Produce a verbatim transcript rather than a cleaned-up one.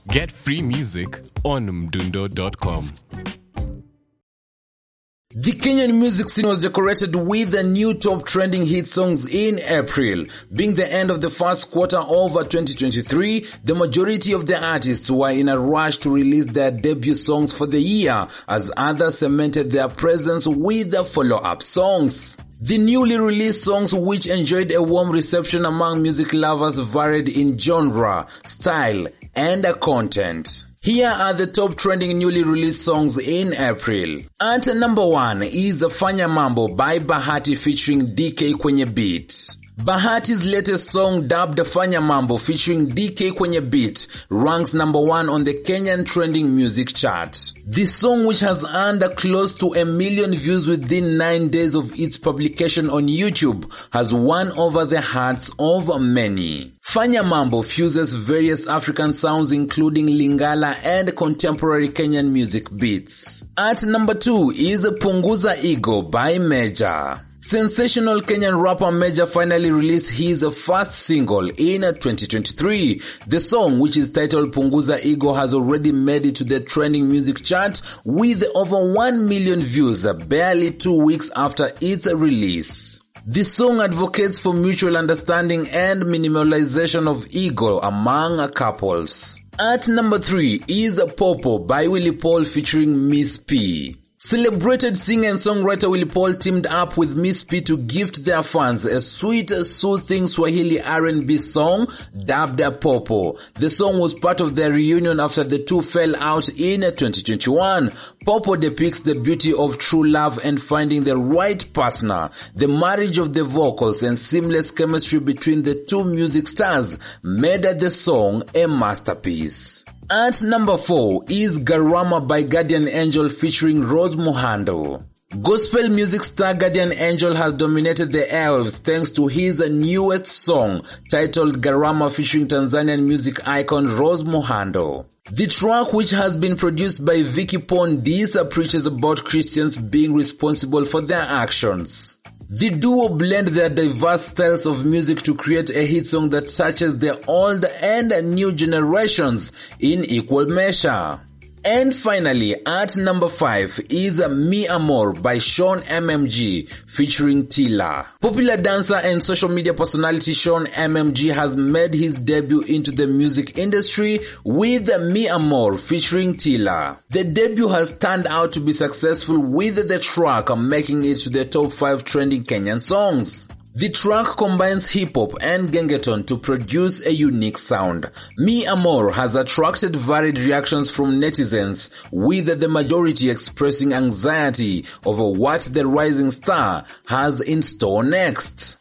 Get free music on mdundo dot com. The Kenyan music scene was decorated with the new top trending hit songs in April. Being the end of the first quarter of twenty twenty-three, the majority of the artists were in a rush to release their debut songs for the year, as others cemented their presence with the follow-up songs. The newly released songs, which enjoyed a warm reception among music lovers, varied in genre, style, and content. Here are the top trending newly released songs in April. At number one is Fanya Mambo by Bahati featuring D K Kwenye Beat. Bahati's latest song, dubbed Fanya Mambo featuring D K Kwenye Beat, ranks number one on the Kenyan trending music chart. This song, which has earned close to a million views within nine days of its publication on YouTube, has won over the hearts of many. Fanya Mambo fuses various African sounds including Lingala and contemporary Kenyan music beats. At number two is Punguza Ego by Major. Sensational Kenyan rapper Major finally released his first single in twenty twenty-three. The song, which is titled Punguza Ego, has already made it to the trending music chart with over one million views barely two weeks after its release. The song advocates for mutual understanding and minimalization of ego among couples. At number three is Popo by Willy Paul featuring Miss P. Celebrated singer and songwriter Willy Paul teamed up with Miss P to gift their fans a sweet, soothing Swahili R and B song dubbed Popo. The song was part of their reunion after the two fell out in twenty twenty-one. Popo depicts the beauty of true love and finding the right partner. The marriage of the vocals and seamless chemistry between the two music stars made the song a masterpiece. At number four is Garama by Guardian Angel featuring Rose Muhando. Gospel music star Guardian Angel has dominated the airwaves thanks to his newest song titled Garama featuring Tanzanian music icon Rose Muhando. The track, which has been produced by Vicky Pondis, preaches about Christians being responsible for their actions. The duo blend their diverse styles of music to create a hit song that touches the old and new generations in equal measure. And finally, at number five is Mi Amor by Sean M M G featuring Tila. Popular dancer and social media personality Sean M M G has made his debut into the music industry with Mi Amor featuring Tila. The debut has turned out to be successful, with the track making it to the top five trending Kenyan songs. The track combines hip-hop and gengeton to produce a unique sound. Mi Amor has attracted varied reactions from netizens, with the majority expressing anxiety over what the rising star has in store next.